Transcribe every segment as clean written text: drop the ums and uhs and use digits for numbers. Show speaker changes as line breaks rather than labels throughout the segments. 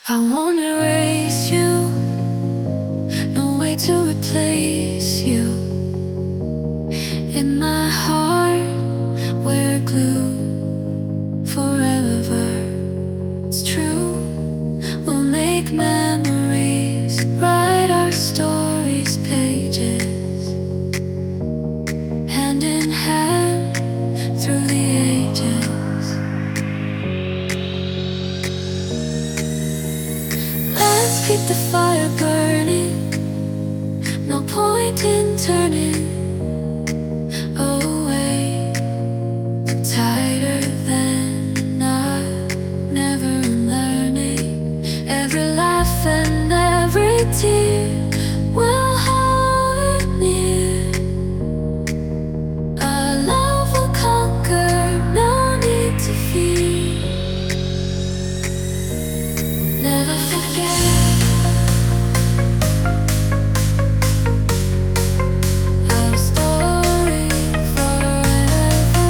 I wanna erase you, no way to replace you. In my heart, we're glued forever. It's true, we'll make memories, write our stories' pages, hand in hand through the ages. Let's keep the fire burning, no point in turning away. Tighter than I've never learning. Every laugh and every tear will hold it near. Our love will conquer, no need to fear. Never forget our story forever.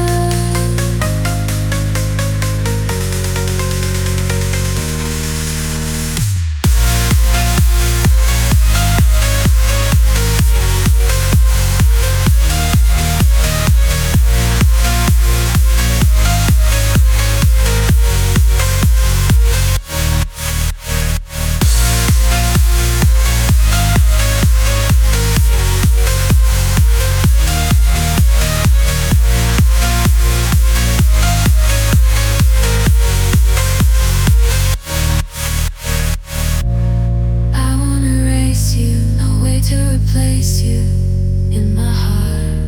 I wanna erase you, no way to replace you. In my heart,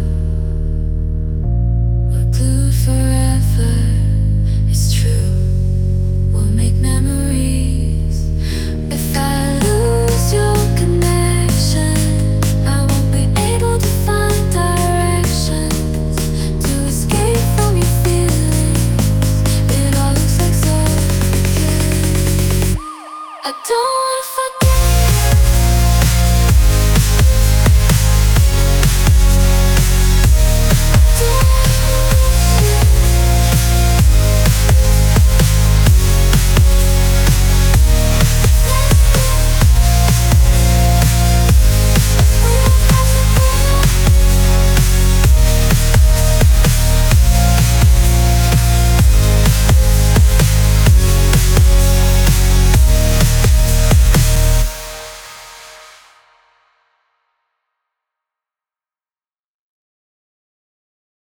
we're glued forever. It's true, we'll make memories. If I lose your connection, I won't be able to find directions to escape from your feelings. It all looks like so good. I don't